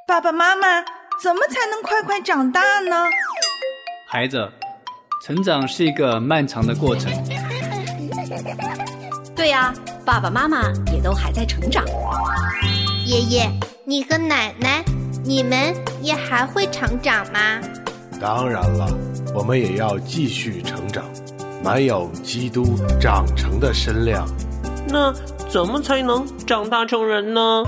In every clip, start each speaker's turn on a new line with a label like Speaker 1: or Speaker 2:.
Speaker 1: 爸爸妈妈，怎么才能快快长大呢？
Speaker 2: 孩子，成长是一个漫长的过程。
Speaker 3: 对呀，爸爸妈妈也都还在成长。
Speaker 4: 爷爷，你和奶奶，你们也还会成长吗？
Speaker 5: 当然了，我们也要继续成长，满有基督长成的身量。
Speaker 6: 那怎么才能长大成人呢？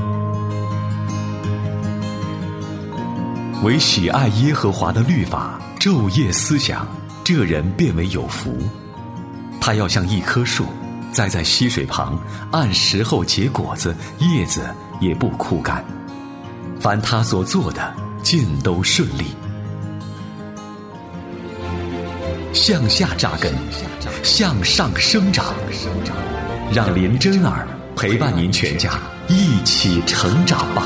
Speaker 7: 唯喜爱耶和华的律法，昼夜思想，这人便为有福。他要像一棵树，栽在溪水旁，按时候结果子，叶子也不枯干。凡他所做的，尽都顺利。向下扎根，向上生长，让林真儿陪伴您全家一起成长吧。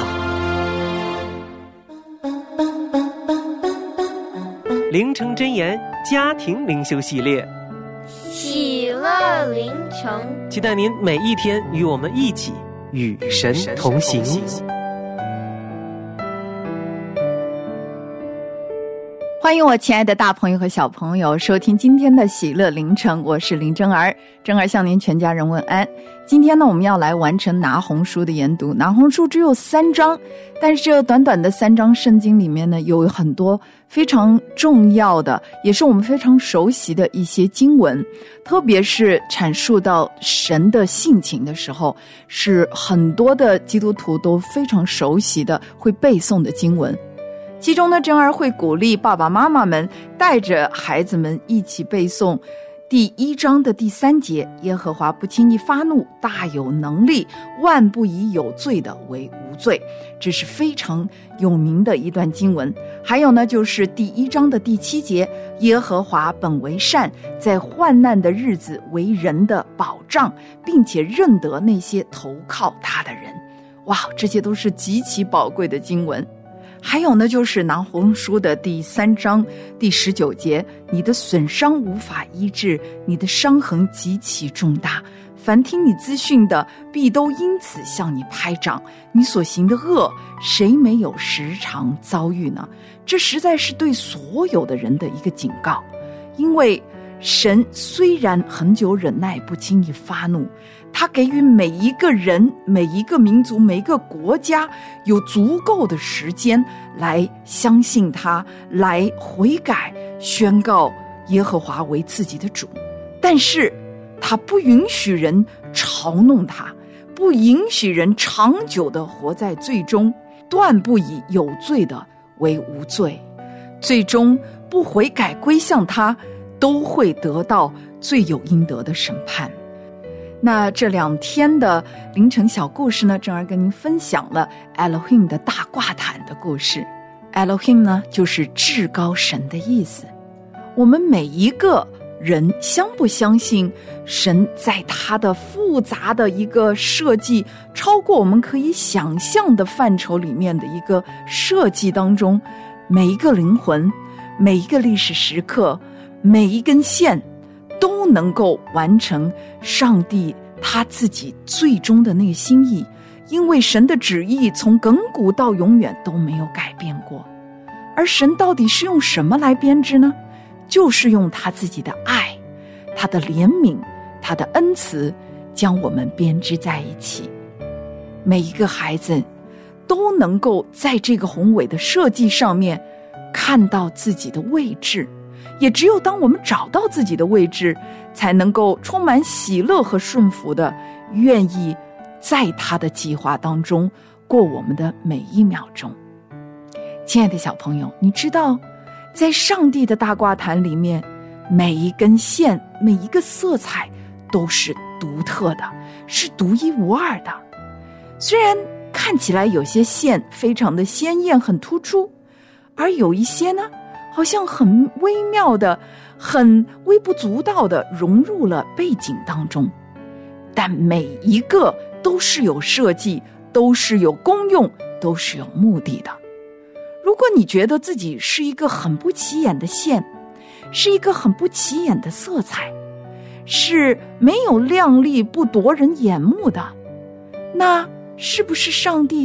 Speaker 6: 灵城真言家庭灵修系列，
Speaker 4: 喜乐灵城，
Speaker 6: 期待您每一天与我们一起与神同行。
Speaker 1: 欢迎我亲爱的大朋友和小朋友收听今天的喜乐灵城，我是林真儿，真儿向您全家人问安。今天呢，我们要来完成拿红书的研读。拿红书只有3章，但是这短短的3章圣经里面呢，有很多非常重要的，也是我们非常熟悉的一些经文，特别是阐述到神的性情的时候，是很多的基督徒都非常熟悉的会背诵的经文。其中呢，真儿会鼓励爸爸妈妈们带着孩子们一起背诵第1章的第3节，耶和华不轻易发怒，大有能力，万不以有罪的为无罪。这是非常有名的一段经文。还有呢，就是第1章的第7节，耶和华本为善，在患难的日子为人的保障，并且认得那些投靠他的人。哇，这些都是极其宝贵的经文。还有呢，就是拿红书的第3章第19节，你的损伤无法医治，你的伤痕极其重大，凡听你资讯的必都因此向你拍掌，你所行的恶谁没有时常遭遇呢？这实在是对所有的人的一个警告。因为神虽然很久忍耐，不轻易发怒，他给予每一个人、每一个民族、每一个国家有足够的时间来相信他，来悔改，宣告耶和华为自己的主。但是他不允许人嘲弄他，不允许人长久地活在罪中，断不以有罪的为无罪。最终不悔改归向他，都会得到罪有应得的审判。那这2天的凌晨小故事呢，正儿跟您分享了 Elohim 的大挂毯的故事。Elohim 呢，就是至高神的意思。我们每一个人相不相信神在他的复杂的一个设计，超过我们可以想象的范畴里面的一个设计当中，每一个灵魂，每一个历史时刻，每一根线都能够完成上帝他自己最终的那个心意。因为神的旨意从亘古到永远都没有改变过。而神到底是用什么来编织呢？就是用他自己的爱，他的怜悯，他的恩慈，将我们编织在一起。每一个孩子都能够在这个宏伟的设计上面看到自己的位置，也只有当我们找到自己的位置，才能够充满喜乐和顺服的愿意在他的计划当中过我们的每一秒钟。亲爱的小朋友，你知道在上帝的大挂毯里面，每一根线，每一个色彩都是独特的，是独一无二的。虽然看起来有些线非常的鲜艳，很突出，而有一些呢，好像很微妙的，很微不足道的融入了背景当中，但每一个都是有设计，都是有功用，都是有目的的。如果你觉得自己是一个很不起眼的线，是一个很不起眼的色彩，是没有亮丽不夺人眼目的，那是不是上帝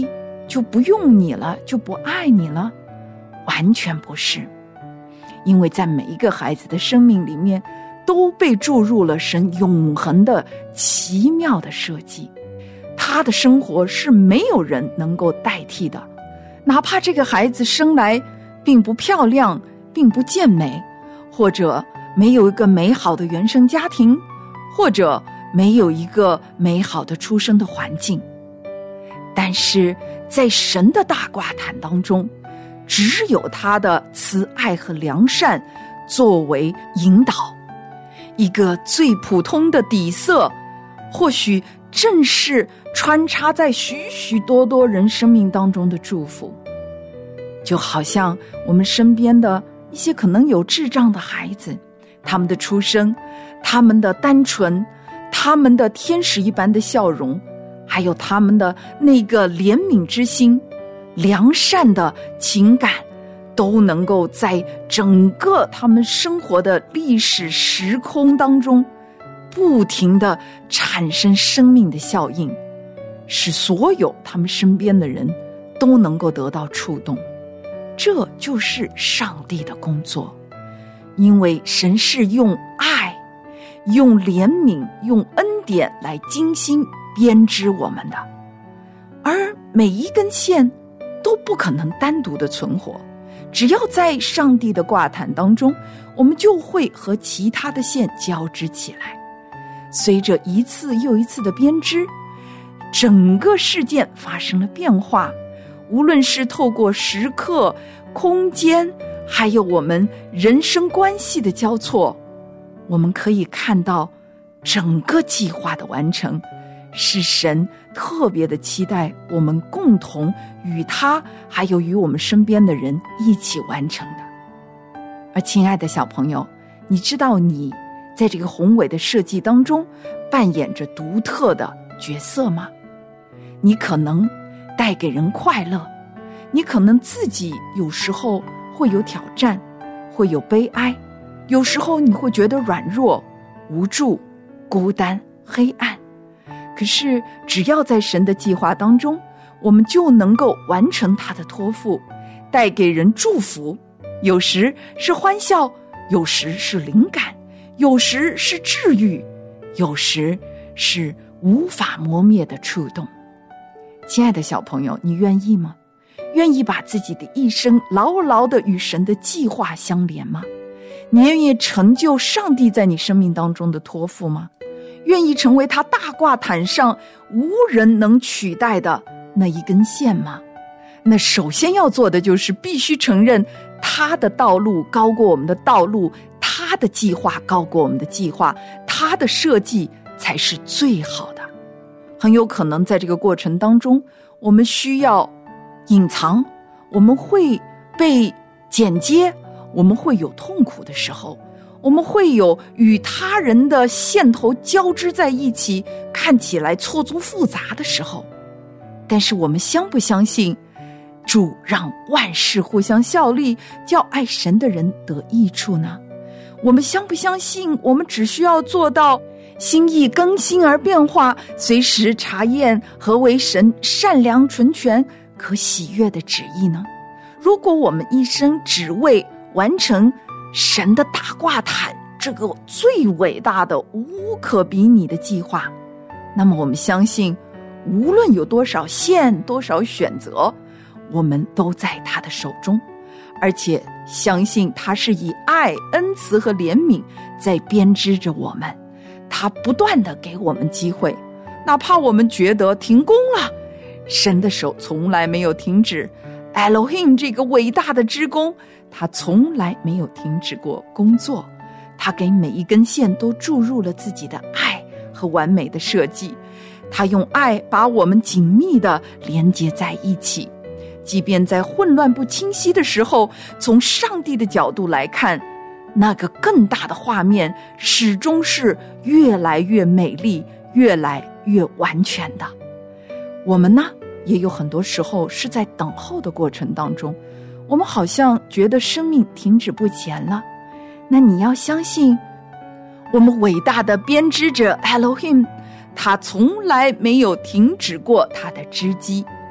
Speaker 1: 就不用你了，就不爱你了？完全不是。因为在每一个孩子的生命里面，都被注入了神永恒的奇妙的设计，他的生活是没有人能够代替的。哪怕这个孩子生来并不漂亮，并不健美，或者没有一个美好的原生家庭，或者没有一个美好的出生的环境，但是在神的大挂毯当中，只有他的慈爱和良善作为引导。一个最普通的底色，或许正是穿插在许许多多人生命当中的祝福。就好像我们身边的一些可能有智障的孩子，他们的出生，他们的单纯，他们的天使一般的笑容，还有他们的那个怜悯之心，良善的情感，都能够在整个他们生活的历史时空当中不停地产生生命的效应，使所有他们身边的人都能够得到触动。这就是上帝的工作，因为神是用爱、用怜悯、用恩典来精心编织我们的，而每一根线都不可能单独的存活，只要在上帝的挂毯当中，我们就会和其他的线交织起来。随着一次又一次的编织，整个事件发生了变化，无论是透过时刻、空间，还有我们人生关系的交错，我们可以看到整个计划的完成是神特别的期待我们共同与他还有与我们身边的人一起完成的。而亲爱的小朋友，你知道你在这个宏伟的设计当中扮演着独特的角色吗？你可能带给人快乐，你可能自己有时候会有挑战，会有悲哀，有时候你会觉得软弱、无助、孤单、黑暗。可是只要在神的计划当中，我们就能够完成他的托付，带给人祝福，有时是欢笑，有时是灵感，有时是治愈，有时是无法磨灭的触动。亲爱的小朋友，你愿意吗？愿意把自己的一生牢牢地与神的计划相连吗？你愿意成就上帝在你生命当中的托付吗？愿意成为他大挂毯上无人能取代的那一根线吗？那首先要做的就是必须承认他的道路高过我们的道路，他的计划高过我们的计划，他的设计才是最好的。很有可能在这个过程当中，我们需要隐藏，我们会被剪接，我们会有痛苦的时候，我们会有与他人的线头交织在一起，看起来错综复杂的时候。但是我们相不相信主让万事互相效力，叫爱神的人得益处呢？我们相不相信我们只需要做到心意更新而变化，随时查验何为神善良纯全可喜悦的旨意呢？如果我们一生只为完成神的大挂毯这个最伟大的无可比拟的计划，那么我们相信无论有多少线多少选择，我们都在他的手中，而且相信他是以爱、恩慈和怜悯在编织着我们，他不断地给我们机会，哪怕我们觉得停工了，神的手从来没有停止。 Elohim 这个伟大的织工，他从来没有停止过工作，他给每一根线都注入了自己的爱和完美的设计，他用爱把我们紧密地连接在一起。即便在混乱不清晰的时候，从上帝的角度来看，那个更大的画面始终是越来越美丽，越来越完全的。我们呢，也有很多时候是在等候的过程当中，我们好像觉得生命停止不前了。那你要相信，我们伟大的编织者 Elohim， 他从来没有停止过他的织机，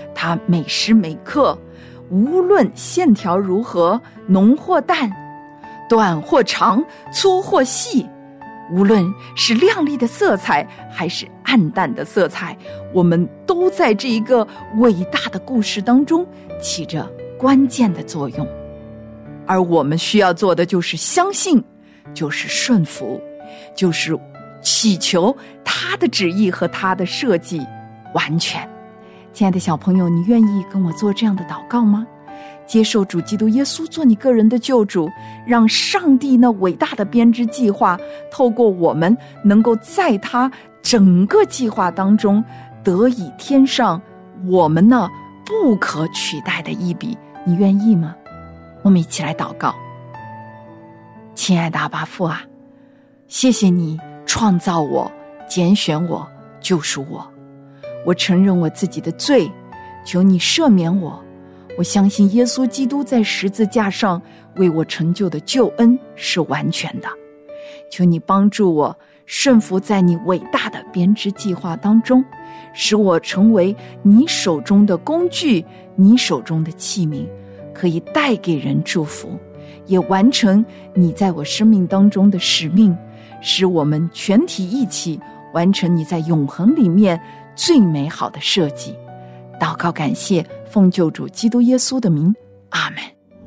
Speaker 1: 它每时每刻，无论线条如何，浓或淡，短或长，粗或细，无论是亮丽的色彩还是暗淡的色彩，我们都在这一个伟大的故事当中起着关键的作用。而我们需要做的就是相信，就是顺服，就是祈求他的旨意和他的设计完全。亲爱的小朋友，你愿意跟我做这样的祷告吗？接受主基督耶稣做你个人的救主，让上帝那伟大的编织计划透过我们能够在他整个计划当中得以添上我们那不可取代的一笔。你愿意吗？我们一起来祷告。亲爱的阿爸父啊，谢谢你创造我，拣选我，救赎我。我承认我自己的罪，求你赦免我。我相信耶稣基督在十字架上为我成就的救恩是完全的。求你帮助我顺服在你伟大的编织计划当中，使我成为你手中的工具，你手中的器皿，可以带给人祝福，也完成你在我生命当中的使命，使我们全体一起完成你在永恒里面最美好的设计。祷告感谢，奉救主基督耶稣的名，阿们。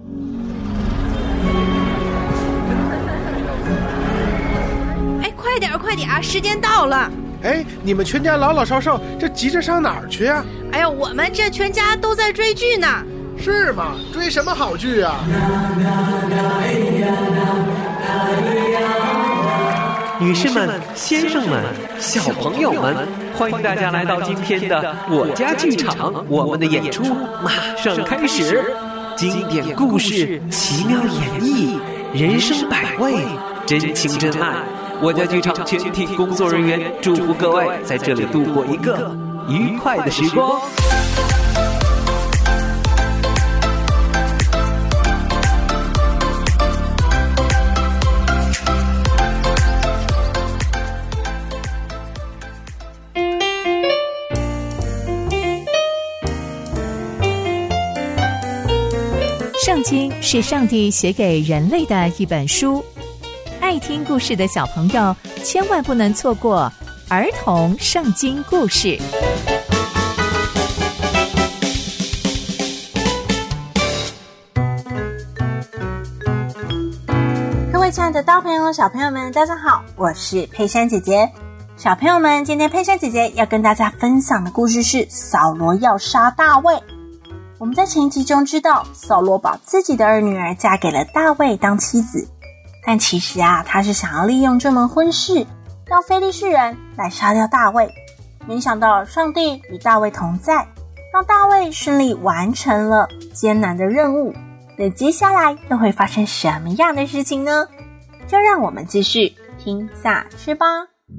Speaker 4: 快点，时间到了。
Speaker 5: 哎，你们全家老老少少这急着上哪儿去啊？
Speaker 4: 哎呀，我们这全家都在追剧呢。
Speaker 5: 是吗？追什么好剧啊？
Speaker 6: 女士们、先生们、小朋友们，欢迎大家来到今天的我家剧场，我们的演出马上开始。经典故事，奇妙演绎，人生百味，真情真爱。我家剧场全体工作人员祝福各位在这里度过一个愉快的时光。
Speaker 8: 圣经是上帝写给人类的一本书，爱听故事的小朋友千万不能错过儿童圣经故事。
Speaker 9: 各位亲爱的大朋友小朋友们，大家好，我是佩珊姐姐。小朋友们，今天佩珊姐姐要跟大家分享的故事是扫罗要杀大卫。我们在前一集中知道，扫罗把自己的二女儿嫁给了大卫当妻子，但其实他是想要利用这门婚事，让非利士人来杀掉大卫。没想到上帝与大卫同在，让大卫顺利完成了艰难的任务。那接下来又会发生什么样的事情呢？就让我们继续听下去吧。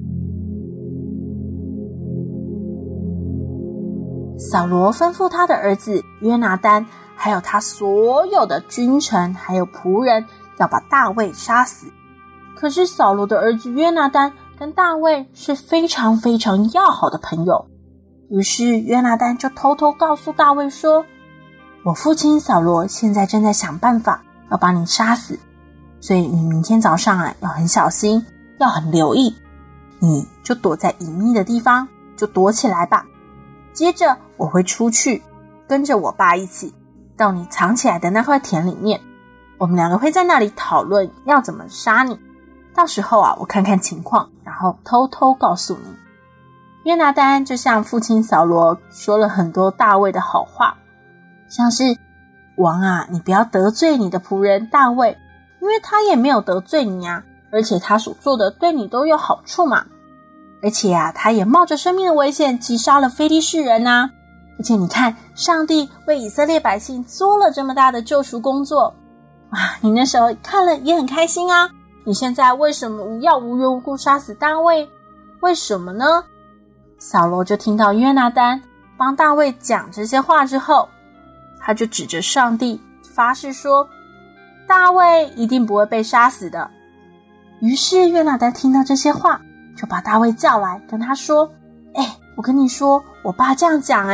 Speaker 9: 扫罗吩咐他的儿子约拿单，还有他所有的君臣还有仆人，要把大卫杀死。可是扫罗的儿子约拿单跟大卫是非常非常要好的朋友，于是约拿单就偷偷告诉大卫说，我父亲扫罗现在正在想办法要把你杀死，所以你明天早上要很小心，要很留意，你就躲在隐秘的地方，就躲起来吧。接着我会出去，跟着我爸一起到你藏起来的那块田里面，我们两个会在那里讨论要怎么杀你，到时候我看看情况，然后偷偷告诉你。约拿单就向父亲扫罗说了很多大卫的好话，像是王你不要得罪你的仆人大卫，因为他也没有得罪你而且他所做的对你都有好处嘛。而且他也冒着生命的危险击杀了非利士人而且你看，上帝为以色列百姓做了这么大的救赎工作，你那时候看了也很开心你现在为什么要无缘无故杀死大卫？为什么呢？扫罗就听到约拿单帮大卫讲这些话之后，他就指着上帝发誓说，大卫一定不会被杀死的。于是约拿单听到这些话，就把大卫叫来跟他说，我跟你说，我爸这样讲你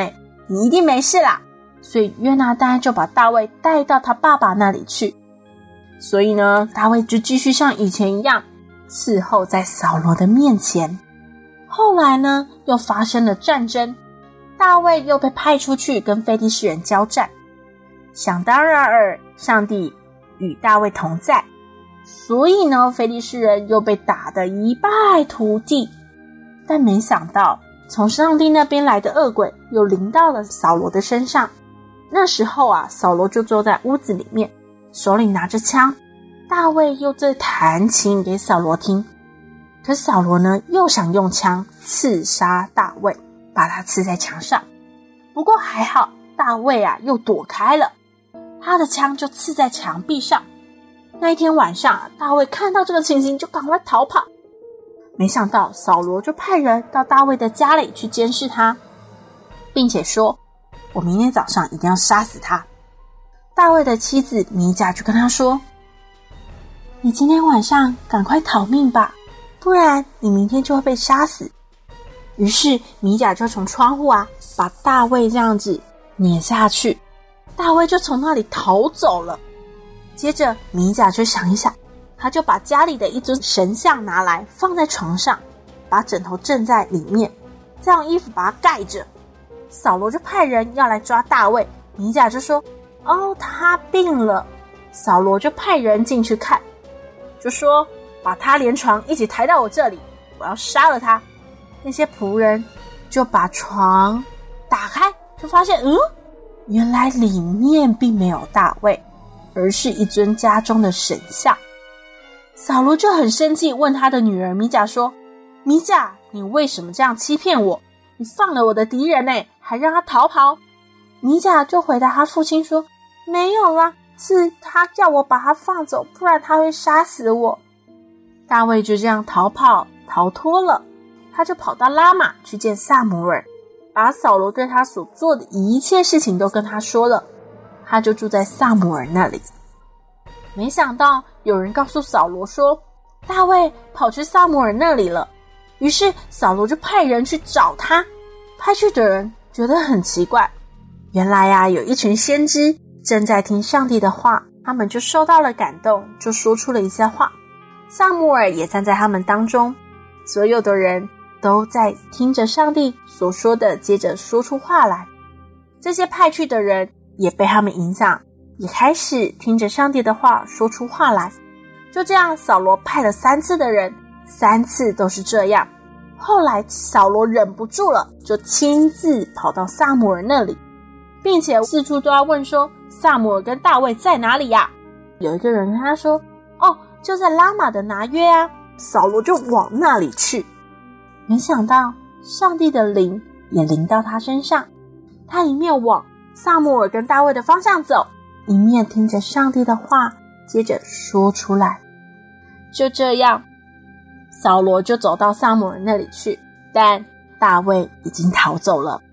Speaker 9: 你一定没事啦。所以约拿单就把大卫带到他爸爸那里去。所以呢，大卫就继续像以前一样伺候在扫罗的面前。后来呢，又发生了战争，大卫又被派出去跟非利士人交战。想当然尔，上帝与大卫同在，所以呢，非利士人又被打得一败涂地。但没想到，从上帝那边来的恶鬼又临到了扫罗的身上。那时候啊，扫罗就坐在屋子里面，手里拿着枪，大卫又在弹琴给扫罗听。可扫罗呢，又想用枪刺杀大卫，把他刺在墙上。不过还好，大卫啊又躲开了，他的枪就刺在墙壁上。那一天晚上啊，大卫看到这个情形就赶快逃跑。没想到扫罗就派人到大卫的家里去监视他，并且说，我明天早上一定要杀死他。大卫的妻子米甲就跟他说，你今天晚上赶快逃命吧，不然你明天就会被杀死。于是米甲就从窗户啊把大卫这样子撵下去，大卫就从那里逃走了。接着米甲就想一想，他就把家里的一尊神像拿来放在床上，把枕头枕在里面，再用衣服把它盖着。扫罗就派人要来抓大卫，米甲就说，他病了。扫罗就派人进去看，就说，把他连床一起抬到我这里，我要杀了他。那些仆人就把床打开，就发现原来里面并没有大卫，而是一尊家中的神像。扫罗就很生气，问他的女儿米甲说，米甲，你为什么这样欺骗我？你放了我的敌人呢，还让他逃跑。米甲就回答他父亲说，没有啦，是他叫我把他放走，不然他会杀死我。大卫就这样逃脱了。他就跑到拉玛去见撒母耳，把扫罗对他所做的一切事情都跟他说了。他就住在撒母耳那里。没想到有人告诉扫罗说，大卫跑去撒母耳那里了。于是扫罗就派人去找他。派去的人觉得很奇怪，原来啊，有一群先知正在听上帝的话，他们就受到了感动，就说出了一些话。撒母耳也站在他们当中，所有的人都在听着上帝所说的，接着说出话来。这些派去的人也被他们影响，也开始听着上帝的话说出话来。就这样，扫罗派了3次的人，3次都是这样。后来扫罗忍不住了，就亲自跑到撒母耳那里，并且四处都要问说，撒母耳跟大卫在哪里呀？有一个人跟他说，就在拉玛的拿约啊。扫罗就往那里去。没想到上帝的灵也临到他身上，他一面往撒母耳跟大卫的方向走，一面听着上帝的话，接着说出来。就这样，扫罗就走到撒母耳那里去，但大卫已经逃走了。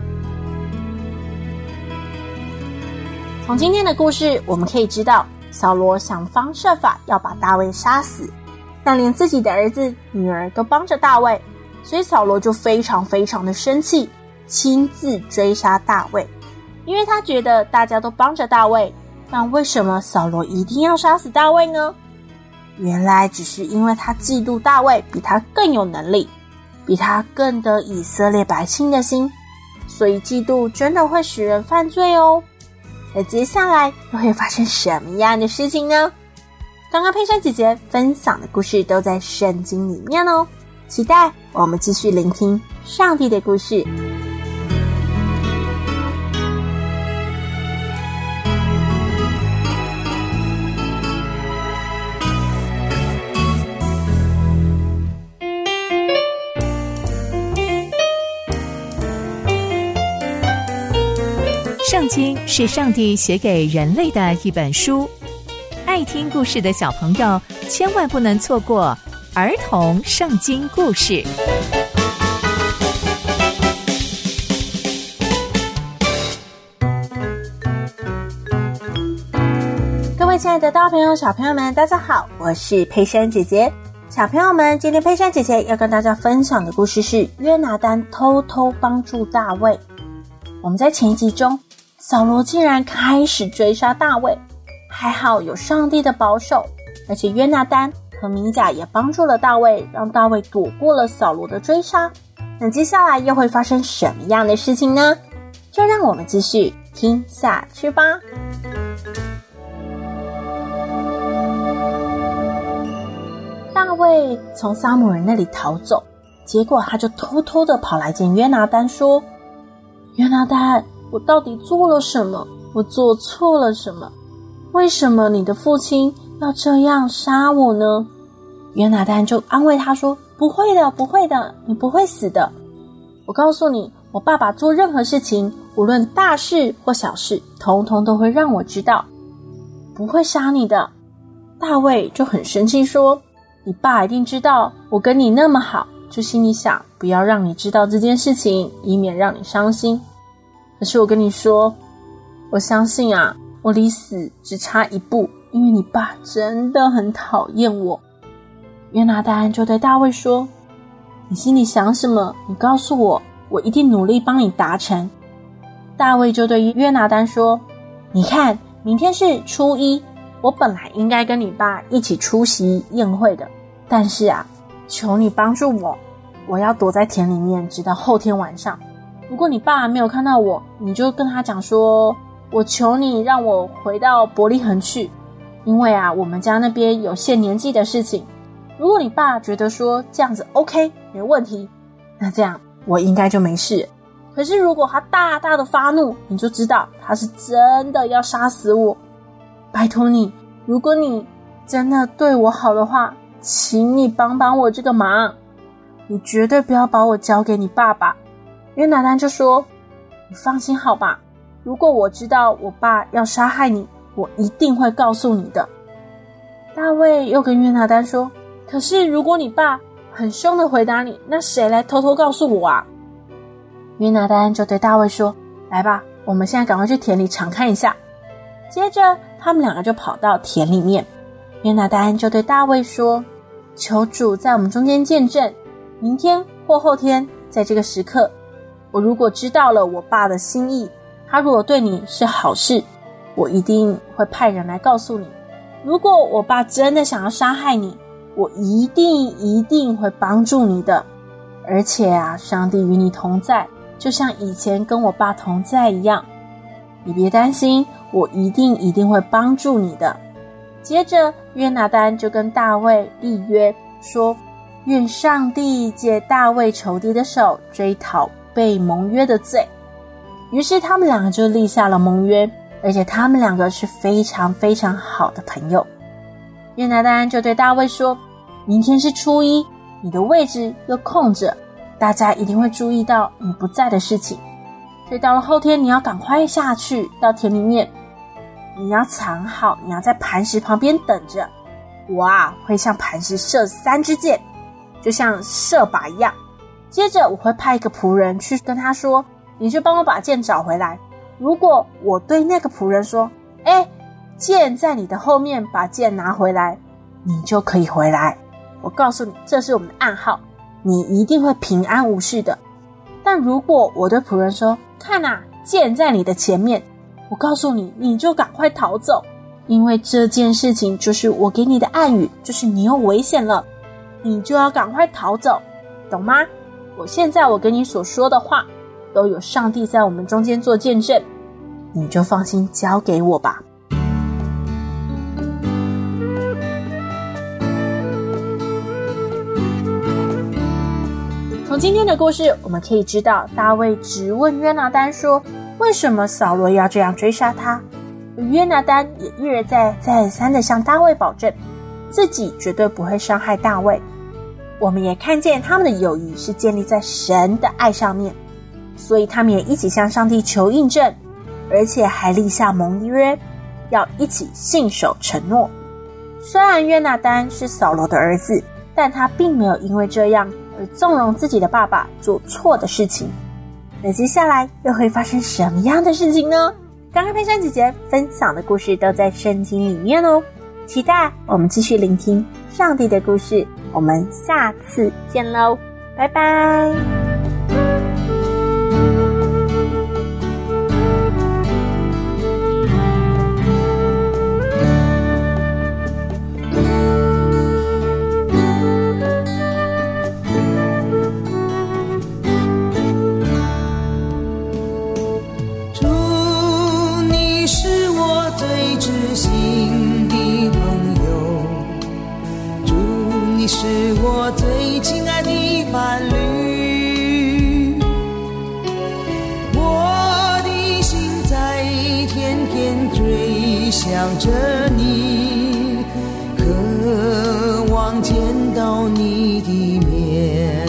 Speaker 9: 从今天的故事我们可以知道，扫罗想方设法要把大卫杀死，但连自己的儿子女儿都帮着大卫，所以扫罗就非常非常的生气，亲自追杀大卫。因为他觉得大家都帮着大卫，那为什么扫罗一定要杀死大卫呢？原来只是因为他嫉妒大卫比他更有能力，比他更得以色列百姓的心，所以嫉妒真的会使人犯罪哦。那接下来又会发生什么样的事情呢？刚刚佩珊姐姐分享的故事都在圣经里面哦，期待我们继续聆听上帝的故事。
Speaker 8: 圣经是上帝写给人类的一本书，爱听故事的小朋友千万不能错过儿童圣经故事。
Speaker 9: 各位亲爱的大朋友小朋友们，大家好，我是佩珊姐姐。小朋友们，今天佩珊姐姐要跟大家分享的故事是约拿单偷偷帮助大卫。 我们在前一集中，扫罗竟然开始追杀大卫，还好有上帝的保守，而且约拿单和米甲也帮助了大卫，让大卫躲过了扫罗的追杀。那接下来又会发生什么样的事情呢？就让我们继续听下去吧。大卫从撒母耳那里逃走，结果他就偷偷的跑来见约拿单说，约拿单，我到底做了什么？我做错了什么？为什么你的父亲要这样杀我呢？约拿单就安慰他说，不会的，不会的，你不会死的。我告诉你，我爸爸做任何事情，无论大事或小事，统统都会让我知道，不会杀你的。大卫就很生气说，你爸一定知道我跟你那么好，就心里想不要让你知道这件事情，以免让你伤心。可是我跟你说，我相信啊，我离死只差一步，因为你爸真的很讨厌我。约拿单就对大卫说，你心里想什么？你告诉我，我一定努力帮你达成。大卫就对约拿单说，你看，明天是初一，我本来应该跟你爸一起出席宴会的，但是啊，求你帮助我，我要躲在田里面直到后天晚上。如果你爸没有看到我，你就跟他讲说，我求你让我回到伯利恒去，因为啊，我们家那边有限年纪的事情。如果你爸觉得说这样子 OK 没问题，那这样我应该就没事。可是如果他大大的发怒，你就知道他是真的要杀死我。拜托你，如果你真的对我好的话，请你帮帮我这个忙，你绝对不要把我交给你爸爸。约拿单就说，你放心好吧，如果我知道我爸要杀害你，我一定会告诉你的。大卫又跟约拿单说，可是如果你爸很凶的回答你，那谁来偷偷告诉我啊？约拿单就对大卫说，来吧，我们现在赶快去田里查看一下。接着他们两个就跑到田里面，约拿单就对大卫说，求主在我们中间见证，明天或后天在这个时刻，我如果知道了我爸的心意，他如果对你是好事，我一定会派人来告诉你。如果我爸真的想要杀害你，我一定会帮助你的。而且啊，上帝与你同在，就像以前跟我爸同在一样，你别担心，我一定会帮助你的。接着约拿单就跟大卫立约说，愿上帝借大卫仇敌的手追讨被盟约的罪。于是他们两个就立下了盟约，而且他们两个是非常非常好的朋友。约拿单就对大卫说，明天是初一，你的位置又空着，大家一定会注意到你不在的事情，所以到了后天你要赶快下去到田里面，你要藏好，你要在磐石旁边等着，我啊会向磐石射3支箭，就像射靶一样。接着我会派一个仆人去跟他说，你去帮我把箭找回来。如果我对那个仆人说，箭在你的后面，把箭拿回来，你就可以回来。我告诉你，这是我们的暗号，你一定会平安无事的。但如果我对仆人说，看啊，箭在你的前面，我告诉你，你就赶快逃走，因为这件事情就是我给你的暗语，就是你有危险了，你就要赶快逃走，懂吗？现在我跟你所说的话，都有上帝在我们中间做见证，你就放心交给我吧。从今天的故事我们可以知道，大卫质问约拿单说，为什么扫罗要这样追杀他？而约拿单也一而再三地向大卫保证，自己绝对不会伤害大卫。我们也看见他们的友谊是建立在神的爱上面，所以他们也一起向上帝求印证，而且还立下盟约，要一起信守承诺。虽然约拿单是扫罗的儿子，但他并没有因为这样而纵容自己的爸爸做错的事情。那接下来又会发生什么样的事情呢？刚刚佩珊姐姐分享的故事都在圣经里面哦，期待我们继续聆听上帝的故事。我们下次见喽，拜拜。
Speaker 10: 天天追想着你，渴望见到你的面，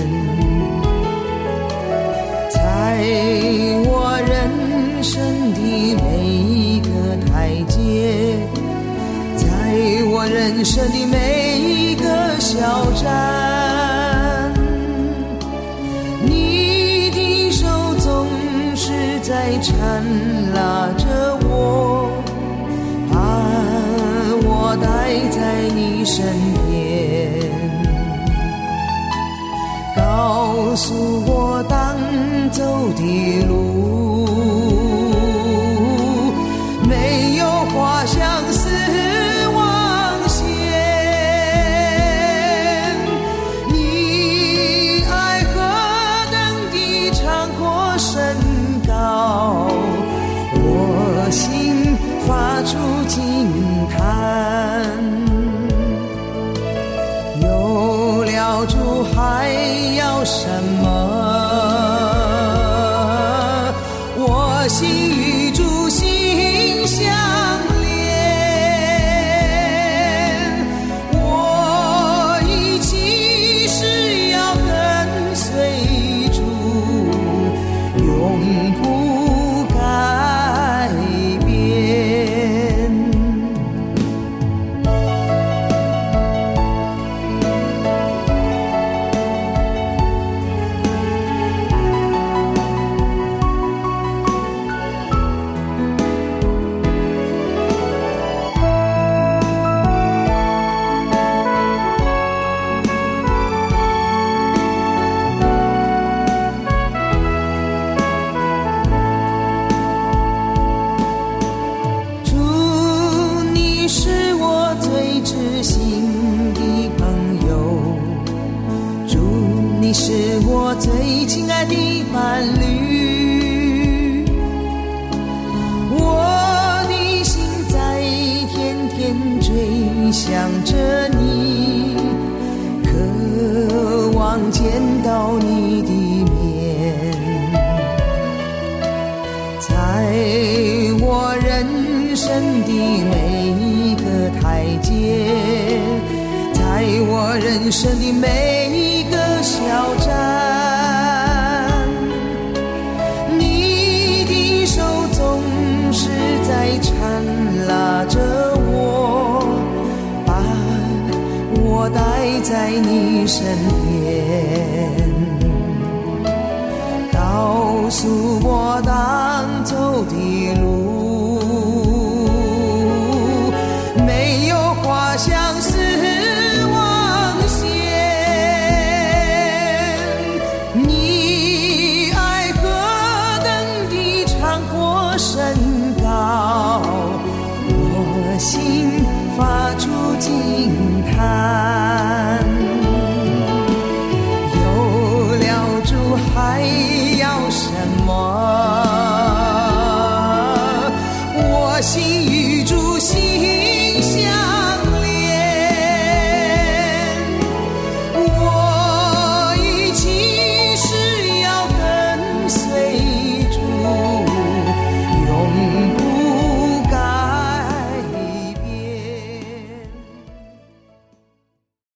Speaker 10: 在我人生的每一个台阶，在我人生的每一个小站，你的手总是在缠拉着我，把我带在你身边，告诉我当走的路没有画相思网线，你爱何等的长阔深高，我心发出惊叹，有了主还要什么？我心与主心相连，我一起誓要跟随主，永不改变。是我最亲爱的伴侣，我的心在天天追想着你，渴望见到你的面，在我人生的每一个台阶，在我人生的每一个小站，你的手总是在缠拉着我，把我带在你身边，告诉我当走的路没有画相思心发出惊叹，有了主还要什么？我心与